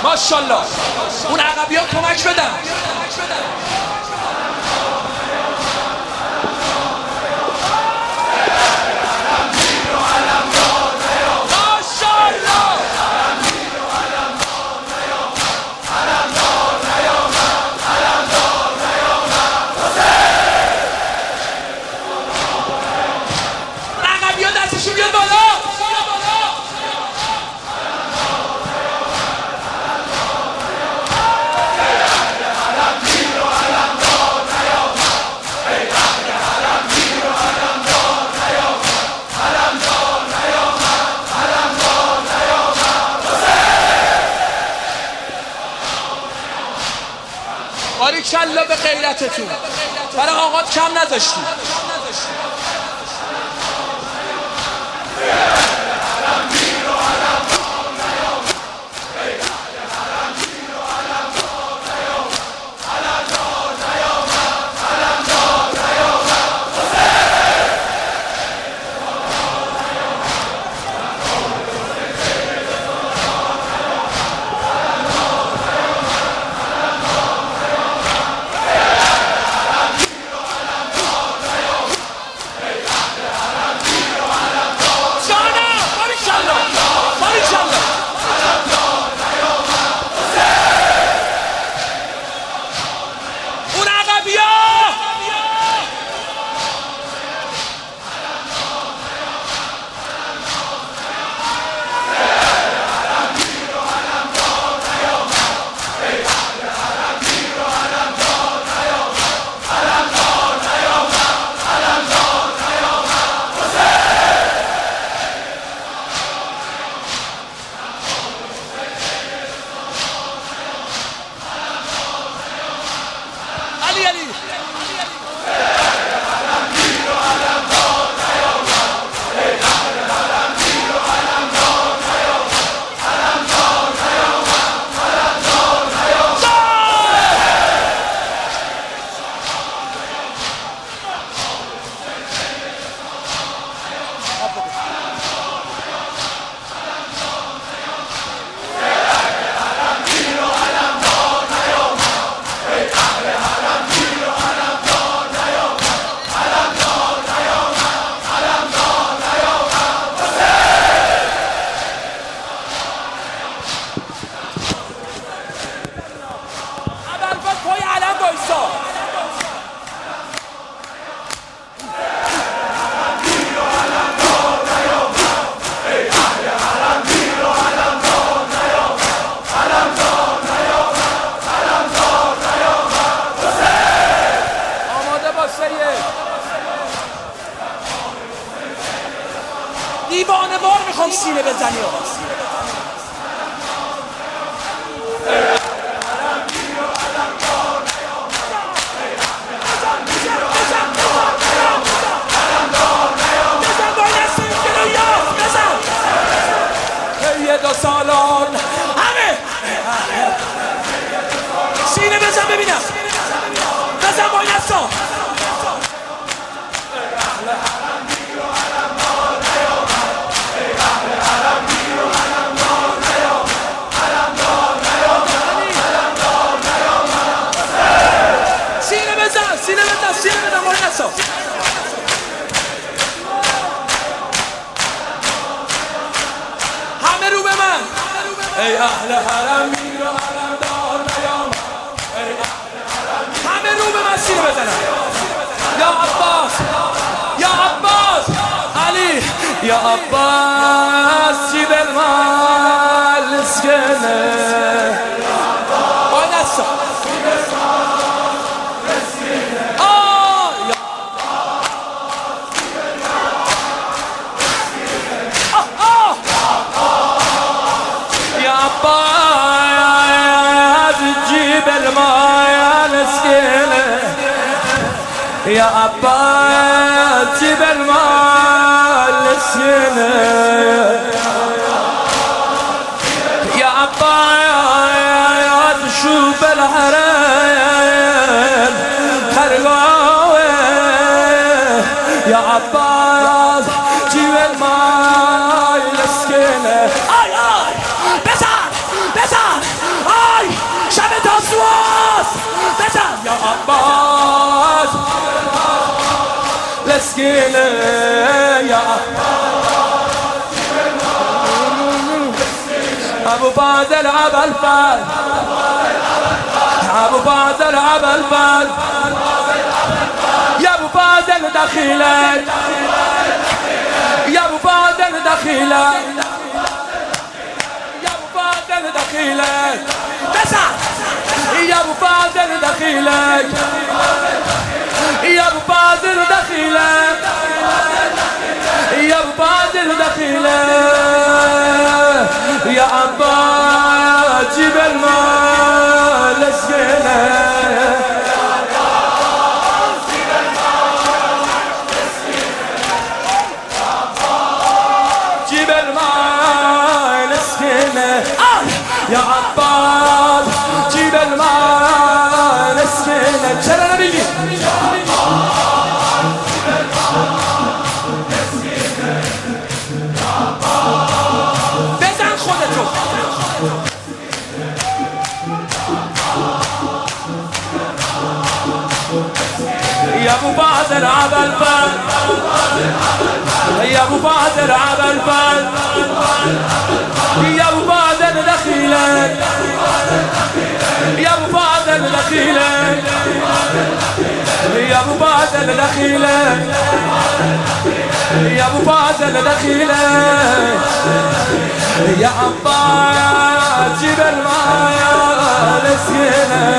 ماشاءالله. اون عقبی‌ها کمک بدن. باریکلا به غیرتتون. برای آقا کم نذاشتیم. دیوانه وار میخوام سینه بزنی آقا. دو سالان همه سینه بزن ببینم. بزن بایستا. سینه بزن بایستا. همه رو به من. ای اهل حرم میر و علمدار نیام. همه رو به من سینه بزنن. یا عباس یا عباس علی یا عباس جیب المال اسکنه. بایستا. يا عباس جيب المال السنة. يا عباس شوف الحرم خرقاوي. يا عباس جيب المال السنة. آي بزار مسكينة يا أبو فاضل عبا الفال أبو فاضل عبا الفال يا أبو فاضل دخيلك يا أبو فاضل دخيلك يا أبو فاضل دخيلك تسع يا أبو فاضل دخيلك يا أبو فاضل دخيلك يا أبو فاضل دخيلك يا عباس جيب المال اسقينا جيب المال اسقينا يا عباس جيب المال اسقينا شرنا بيجي بزن خودتو يا ابو فاضل عبا الفال يا ابو فاضل عبا الفال يا ابو فاضل دخيلك يا ابو فاضل دخيلك يا ابو فاضل دخيلك يا ابو فاضل دخيلك يا عباس جيب المال اسقينا